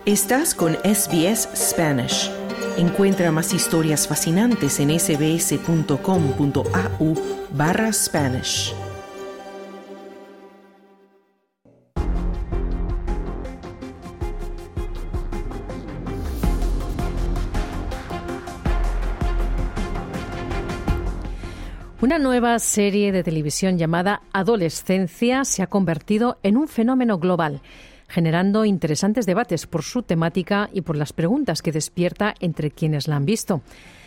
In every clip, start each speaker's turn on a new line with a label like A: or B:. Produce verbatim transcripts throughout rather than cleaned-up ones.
A: Estás con S B S Spanish. Encuentra más historias fascinantes en sbs.com.au barra Spanish.
B: Una nueva serie de televisión llamada Adolescencia se ha convertido en un fenómeno global, generando interesantes debates por su temática y por las preguntas que despierta entre quienes la han visto.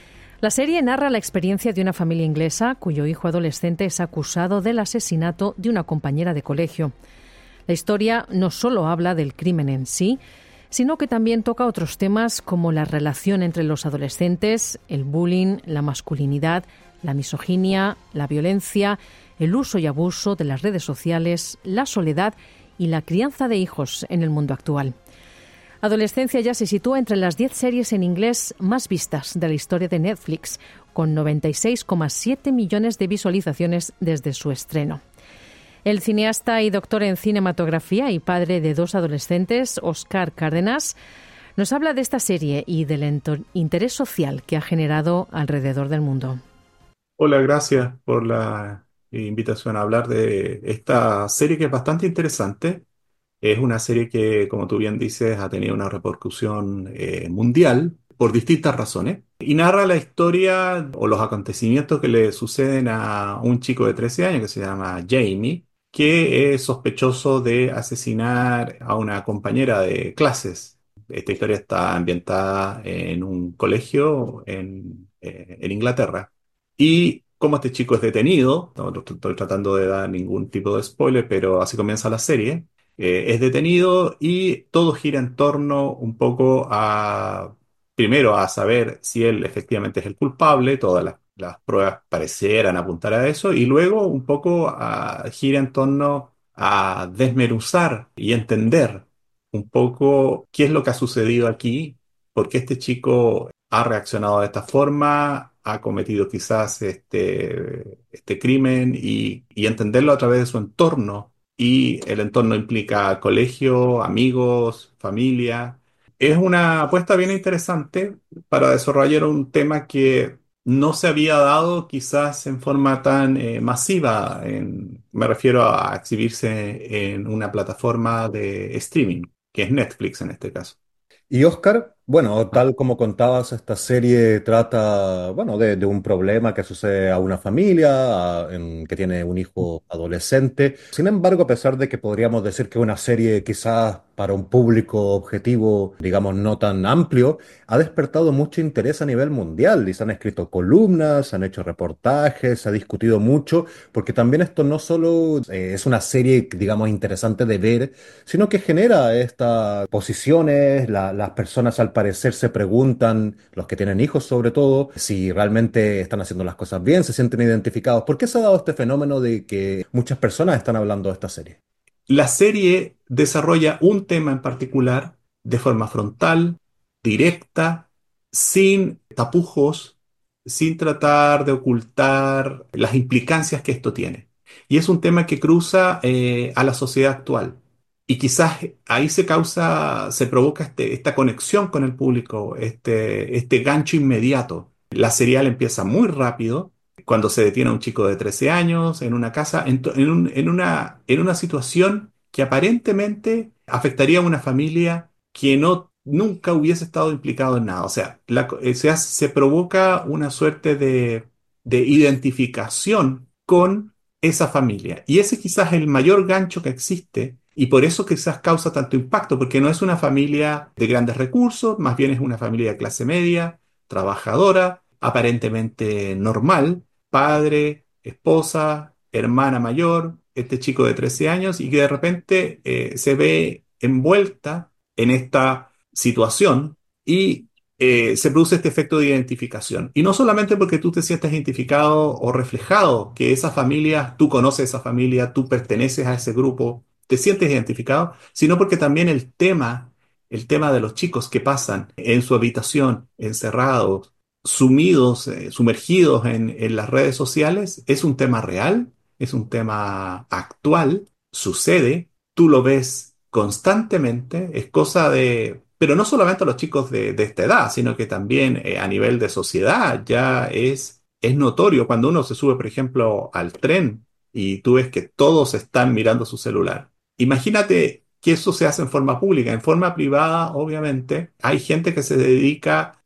B: La serie narra la experiencia de una familia inglesa cuyo hijo adolescente es acusado del asesinato de una compañera de colegio. La historia no solo habla del crimen en sí, sino que también toca otros temas como la relación entre los adolescentes, el bullying, la masculinidad, la misoginia, la violencia, el uso y abuso de las redes sociales, la soledad y la crianza de hijos en el mundo actual. Adolescencia ya se sitúa entre las diez series en inglés más vistas de la historia de Netflix, con noventa y seis coma siete millones de visualizaciones desde su estreno. El cineasta y doctor en cinematografía y padre de dos adolescentes, Oscar Cárdenas, nos habla de esta serie y del ento- interés social que ha generado alrededor del mundo.
C: Hola, gracias por la invitación a hablar de esta serie que es bastante interesante. Es una serie que, como tú bien dices, ha tenido una repercusión eh, mundial por distintas razones y narra la historia o los acontecimientos que le suceden a un chico de trece años que se llama Jamie, que es sospechoso de asesinar a una compañera de clases. Esta historia está ambientada en un colegio en, eh, en Inglaterra. Y como este chico es detenido, no no estoy tratando de dar ningún tipo de spoiler, pero así comienza la serie. Eh, es detenido y todo gira en torno un poco a, primero, a saber si él efectivamente es el culpable, todas las, las pruebas parecieran apuntar a eso, y luego un poco a, gira en torno a desmenuzar y entender un poco qué es lo que ha sucedido aquí, por qué este chico ha reaccionado de esta forma, ha cometido quizás este, este crimen y, y entenderlo a través de su entorno. Y el entorno implica colegio, amigos, familia. Es una apuesta bien interesante para desarrollar un tema que no se había dado quizás en forma tan eh, masiva. En- me refiero a exhibirse en una plataforma de streaming, que es Netflix en este caso.
D: Y Oscar, bueno, tal como contabas, esta serie trata, bueno, de, de un problema que sucede a una familia a- en- que tiene un hijo adolescente. Sin embargo, a pesar de que podríamos decir que una serie quizás para un público objetivo, digamos, no tan amplio, ha despertado mucho interés a nivel mundial y se han escrito columnas, se han hecho reportajes, se ha discutido mucho, porque también esto no solo eh, es una serie, digamos, interesante de ver, sino que genera estas posiciones, la- las personas al parecer se preguntan, los que tienen hijos sobre todo, si realmente están haciendo las cosas bien, se sienten identificados. ¿Por qué se ha dado este fenómeno de que muchas personas están hablando de esta serie?
C: La serie desarrolla un tema en particular de forma frontal, directa, sin tapujos, sin tratar de ocultar las implicancias que esto tiene. Y es un tema que cruza eh, a la sociedad actual. Y quizás ahí se causa, se provoca este- esta conexión con el público, este, este gancho inmediato. La serial empieza muy rápido cuando se detiene a un chico de trece años en una casa, en, to- en un- en una, en una situación que aparentemente afectaría a una familia que no, nunca hubiese estado implicado en nada. O sea, la co- eh, se, hace- se provoca una suerte de, de identificación con esa familia. Y ese quizás es el mayor gancho que existe. Y por eso quizás causa tanto impacto, porque no es una familia de grandes recursos, más bien es una familia de clase media, trabajadora, aparentemente normal, padre, esposa, hermana mayor, este chico de trece años, y que de repente eh, se ve envuelta en esta situación y eh, se produce este efecto de identificación. Y no solamente porque tú te sientes identificado o reflejado, que esa familia, tú conoces esa familia, tú perteneces a ese grupo, te sientes identificado, sino porque también el tema, el tema de los chicos que pasan en su habitación, encerrados, sumidos, eh, sumergidos en, en las redes sociales, es un tema real, es un tema actual, sucede, tú lo ves constantemente, es cosa de pero no solamente a los chicos de, de esta edad, sino que también eh, a nivel de sociedad ya es, es notorio cuando uno se sube, por ejemplo, al tren y tú ves que todos están mirando su celular. Imagínate que eso se hace en forma pública. En forma privada, obviamente, hay gente que se dedica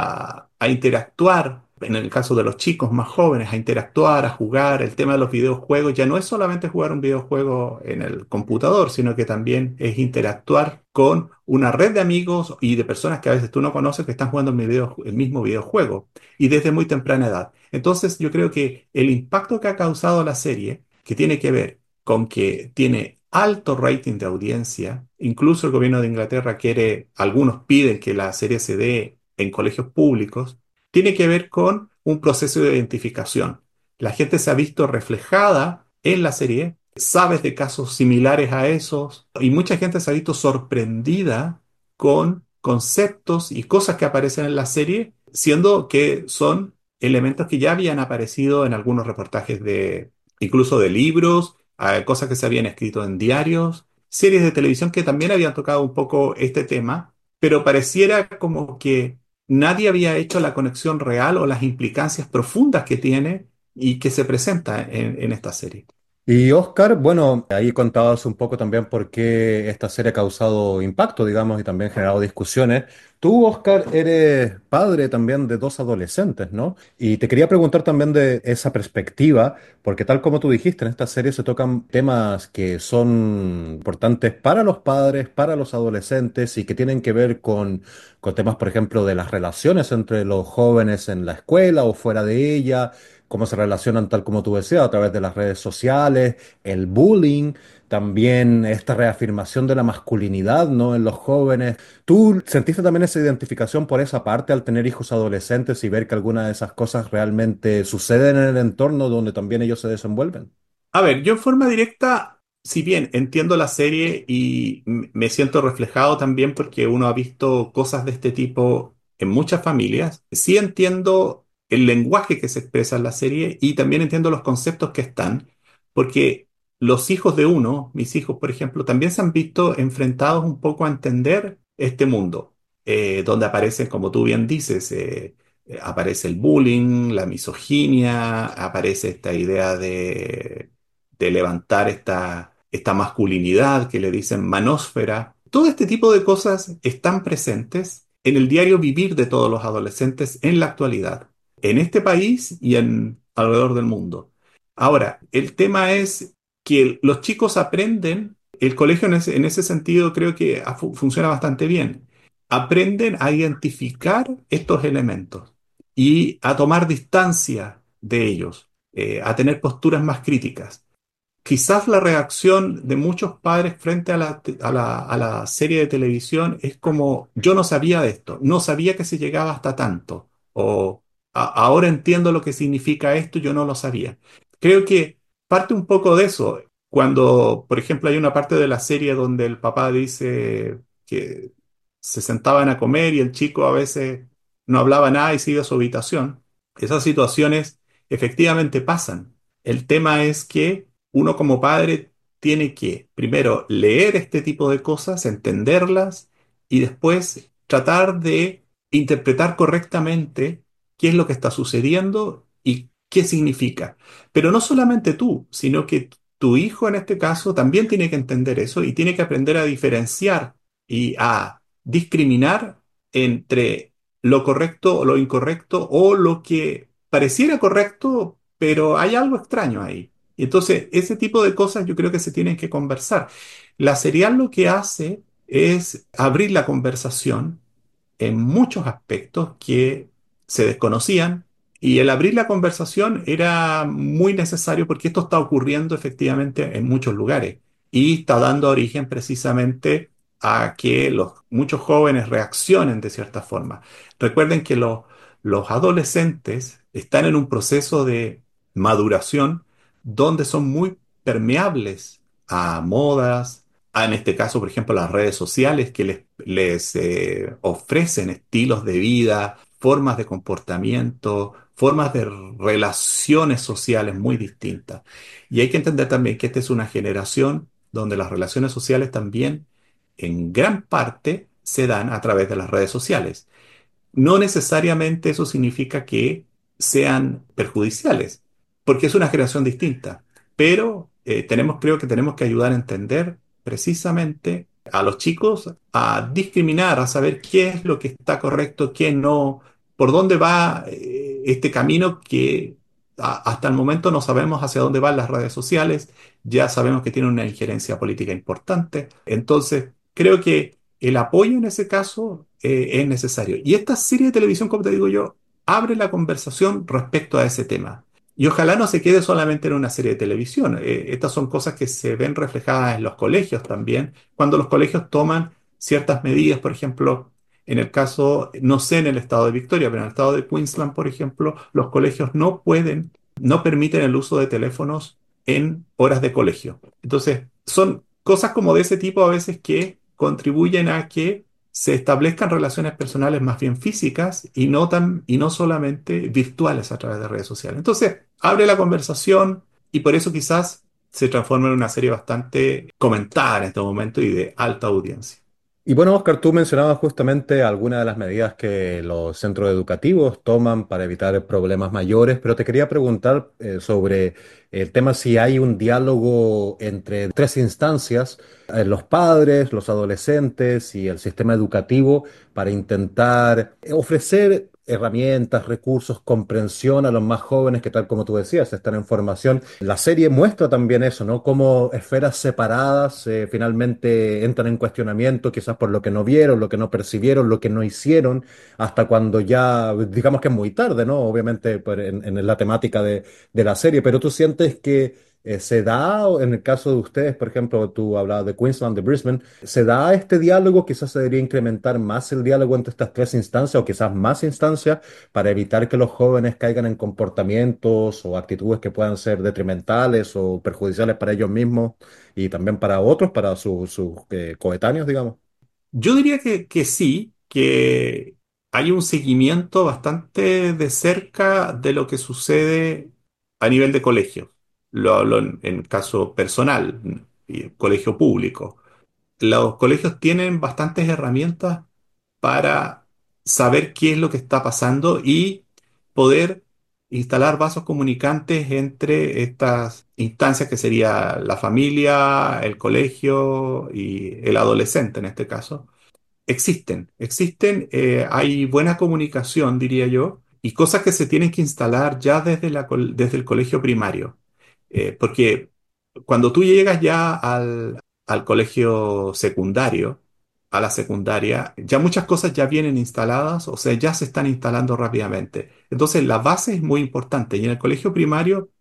C: a, a interactuar, en el caso de los chicos más jóvenes, a interactuar, a jugar. El tema de los videojuegos ya no es solamente jugar un videojuego en el computador, sino que también es interactuar con una red de amigos y de personas que a veces tú no conoces que están jugando el, video- el mismo videojuego y desde muy temprana edad. Entonces, yo creo que el impacto que ha causado la serie, que tiene que ver con que tiene alto rating de audiencia, incluso el gobierno de Inglaterra quiere, algunos piden que la serie se dé en colegios públicos, tiene que ver con un proceso de identificación. La gente se ha visto reflejada en la serie, sabes de casos similares a esos, y mucha gente se ha visto sorprendida con conceptos y cosas que aparecen en la serie, siendo que son elementos que ya habían aparecido en algunos reportajes de, incluso de libros, eh, cosas que se habían escrito en diarios, series de televisión que también habían tocado un poco este tema, pero pareciera como que nadie había hecho la conexión real o las implicancias profundas que tiene y que se presenta en, en esta serie.
D: Y Oscar, bueno, ahí contabas un poco también por qué esta serie ha causado impacto, digamos, y también generado discusiones. Tú, Oscar, eres padre también de dos adolescentes, ¿no? Y te quería preguntar también de esa perspectiva, porque tal como tú dijiste, en esta serie se tocan temas que son importantes para los padres, para los adolescentes y que tienen que ver con, con temas, por ejemplo, de las relaciones entre los jóvenes en la escuela o fuera de ella, cómo se relacionan, tal como tú decías, a través de las redes sociales, el bullying, también esta reafirmación de la masculinidad, ¿no? En los jóvenes. ¿Tú sentiste también esa identificación por esa parte al tener hijos adolescentes y ver que algunas de esas cosas realmente suceden en el entorno donde también ellos se desenvuelven?
C: A ver, yo en forma directa, si bien entiendo la serie y m- me siento reflejado también porque uno ha visto cosas de este tipo en muchas familias, sí entiendo el lenguaje que se expresa en la serie y también entiendo los conceptos que están, porque los hijos de uno, mis hijos, por ejemplo, también se han visto enfrentados un poco a entender este mundo, eh, donde aparecen, como tú bien dices, eh, eh, aparece el bullying, la misoginia, aparece esta idea de de levantar esta, esta masculinidad que le dicen manósfera. Todo este tipo de cosas están presentes en el diario vivir de todos los adolescentes en la actualidad, en este país y en alrededor del mundo. Ahora, el tema es que los chicos aprenden, el colegio en ese, en ese sentido creo que ha fu- funciona bastante bien. Aprenden a identificar estos elementos y a tomar distancia de ellos, eh, a tener posturas más críticas. Quizás la reacción de muchos padres frente a la, te- a la, a la serie de televisión es como, yo no sabía de esto, no sabía que se llegaba hasta tanto, o "A- ahora entiendo lo que significa esto, yo no lo sabía". Creo que parte un poco de eso, cuando, por ejemplo, hay una parte de la serie donde el papá dice que se sentaban a comer y el chico a veces no hablaba nada y sigue a su habitación. Esas situaciones efectivamente pasan. El tema es que uno como padre tiene que primero leer este tipo de cosas, entenderlas y después tratar de interpretar correctamente qué es lo que está sucediendo y qué significa. Pero no solamente tú, sino que tu hijo en este caso también tiene que entender eso y tiene que aprender a diferenciar y a discriminar entre lo correcto o lo incorrecto o lo que pareciera correcto, pero hay algo extraño ahí. Y entonces, ese tipo de cosas yo creo que se tienen que conversar. La serial lo que hace es abrir la conversación en muchos aspectos que se desconocían y el abrir la conversación era muy necesario porque esto está ocurriendo efectivamente en muchos lugares y está dando origen precisamente a que los, muchos jóvenes reaccionen de cierta forma. Recuerden que los, los adolescentes están en un proceso de maduración donde son muy permeables a modas, a, en este caso, por ejemplo, las redes sociales que les, les eh, ofrecen estilos de vida, formas de comportamiento, formas de relaciones sociales muy distintas. Y hay que entender también que esta es una generación donde las relaciones sociales también, en gran parte, se dan a través de las redes sociales. No necesariamente eso significa que sean perjudiciales, porque es una generación distinta. Pero eh, tenemos, creo que tenemos que ayudar a entender precisamente a los chicos a discriminar, a saber qué es lo que está correcto, qué no, por dónde va eh, este camino que a- hasta el momento no sabemos hacia dónde van las redes sociales, ya sabemos que tienen una injerencia política importante. Entonces, creo que el apoyo en ese caso eh, es necesario. Y esta serie de televisión, como te digo yo, abre la conversación respecto a ese tema. Y ojalá no se quede solamente en una serie de televisión. Eh, estas son cosas que se ven reflejadas en los colegios también, cuando los colegios toman ciertas medidas, por ejemplo, en el caso, no sé en el estado de Victoria, pero en el estado de Queensland, por ejemplo, los colegios no pueden, no permiten el uso de teléfonos en horas de colegio. Entonces, son cosas como de ese tipo a veces que contribuyen a que se establezcan relaciones personales más bien físicas y no tan, y no solamente virtuales a través de redes sociales. Entonces, abre la conversación y por eso quizás se transforma en una serie bastante comentada en este momento y de alta audiencia.
D: Y bueno, Oscar, tú mencionabas justamente algunas de las medidas que los centros educativos toman para evitar problemas mayores, pero te quería preguntar eh, sobre el tema si hay un diálogo entre tres instancias, eh, los padres, los adolescentes y el sistema educativo para intentar ofrecer herramientas, recursos, comprensión a los más jóvenes que tal como tú decías, están en formación. La serie muestra también eso, ¿no? Cómo esferas separadas eh, finalmente entran en cuestionamiento, quizás por lo que no vieron, lo que no percibieron, lo que no hicieron, hasta cuando ya, digamos que es muy tarde, ¿no? Obviamente por- en, en la temática de, de la serie, pero tú sientes que eh, se da, o en el caso de ustedes, por ejemplo, tú hablabas de Queensland, de Brisbane, ¿se da este diálogo? Quizás se debería incrementar más el diálogo entre estas tres instancias o quizás más instancias para evitar que los jóvenes caigan en comportamientos o actitudes que puedan ser detrimentales o perjudiciales para ellos mismos y también para otros, para sus sus, eh, coetáneos, digamos.
C: Yo diría que, que sí, que hay un seguimiento bastante de cerca de lo que sucede a nivel de colegio. Lo hablo en, en caso personal, y colegio público. Los colegios tienen bastantes herramientas para saber qué es lo que está pasando y poder instalar vasos comunicantes entre estas instancias que sería la familia, el colegio y el adolescente en este caso. Existen, existen, eh, hay buena comunicación, diría yo, y cosas que se tienen que instalar ya desde la col- desde el colegio primario. Eh, porque cuando tú llegas ya al, al colegio secundario, a la secundaria, ya muchas cosas ya vienen instaladas, o sea, ya se están instalando rápidamente. Entonces, la base es muy importante. Y en el colegio primario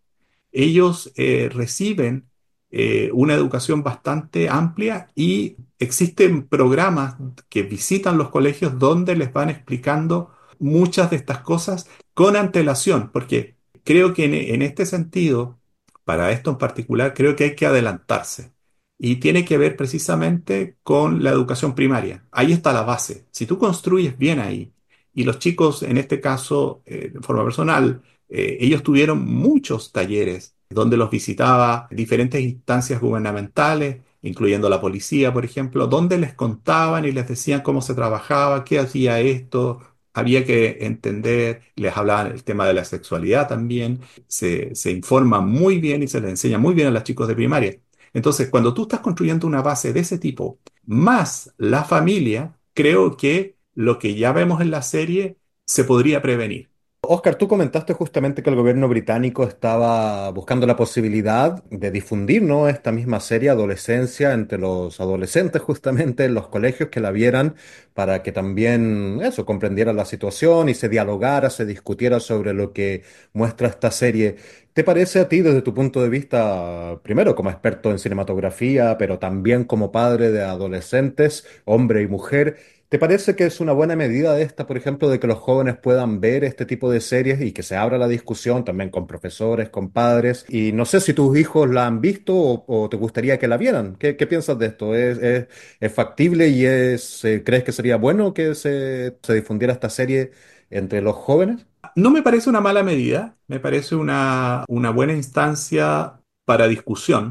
C: ellos eh, reciben eh, una educación bastante amplia y existen programas que visitan los colegios donde les van explicando muchas de estas cosas con antelación, porque creo que en, en este sentido, para esto en particular, creo que hay que adelantarse. Y tiene que ver precisamente con la educación primaria. Ahí está la base. Si tú construyes bien ahí, y los chicos, en este caso, eh, de forma personal, eh, ellos tuvieron muchos talleres donde los visitaba diferentes instancias gubernamentales, incluyendo la policía, por ejemplo, donde les contaban y les decían cómo se trabajaba, qué hacía esto, había que entender, les hablaban el tema de la sexualidad también, se, se informa muy bien y se les enseña muy bien a los chicos de primaria. Entonces, cuando tú estás construyendo una base de ese tipo, más la familia, creo que lo que ya vemos en la serie se podría prevenir.
D: Oscar, tú comentaste justamente que el gobierno británico estaba buscando la posibilidad de difundir, ¿no?, esta misma serie Adolescencia entre los adolescentes justamente en los colegios que la vieran para que también eso comprendieran la situación y se dialogara, se discutiera sobre lo que muestra esta serie. ¿Te parece a ti desde tu punto de vista, primero como experto en cinematografía, pero también como padre de adolescentes, hombre y mujer? ¿Te parece que es una buena medida esta, por ejemplo, de que los jóvenes puedan ver este tipo de series y que se abra la discusión también con profesores, con padres? Y no sé si tus hijos la han visto o, o te gustaría que la vieran. ¿Qué, qué piensas de esto? ¿Es, es, es factible y es, eh, crees que sería bueno que se, se difundiera esta serie entre los jóvenes?
C: No me parece una mala medida, me parece una, una buena instancia para discusión.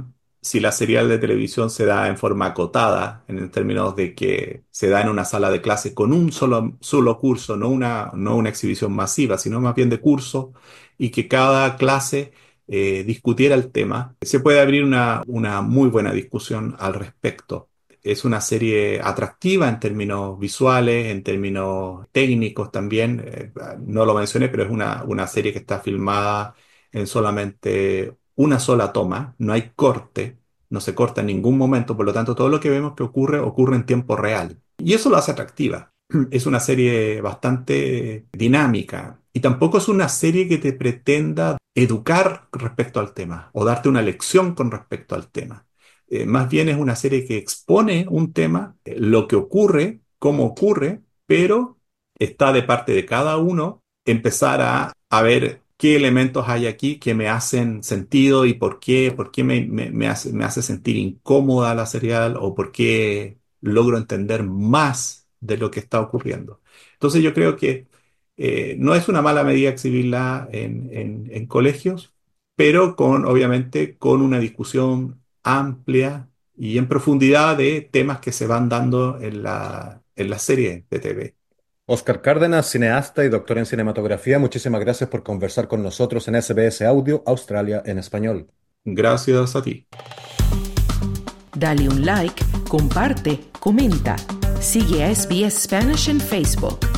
C: Si la serial de televisión se da en forma acotada, en términos de que se da en una sala de clase con un solo, solo curso, no una, no una exhibición masiva, sino más bien de curso, y que cada clase eh, discutiera el tema, se puede abrir una, una muy buena discusión al respecto. Es una serie atractiva en términos visuales, en términos técnicos también. Eh, no lo mencioné, pero es una, una serie que está filmada en solamente una sola toma, no hay corte, no se corta en ningún momento, por lo tanto todo lo que vemos que ocurre ocurre en tiempo real. Y eso lo hace atractiva. Es una serie bastante dinámica y tampoco es una serie que te pretenda educar respecto al tema o darte una lección con respecto al tema. Eh, más bien es una serie que expone un tema, eh, lo que ocurre, cómo ocurre, pero está de parte de cada uno empezar a, a ver qué elementos hay aquí que me hacen sentido y por qué, por qué me, me- me hace, me hace sentir incómoda la serial o por qué logro entender más de lo que está ocurriendo. Entonces yo creo que eh, no es una mala medida exhibirla en, en- en colegios, pero con, obviamente, con una discusión amplia y en profundidad de temas que se van dando en la, en la serie de T V.
D: Oscar Cárdenas, cineasta y doctor en cinematografía, muchísimas gracias por conversar con nosotros en S B S Audio Australia en español.
C: Gracias a ti.
A: Dale un like, comparte, comenta. Sigue a S B S Spanish en Facebook.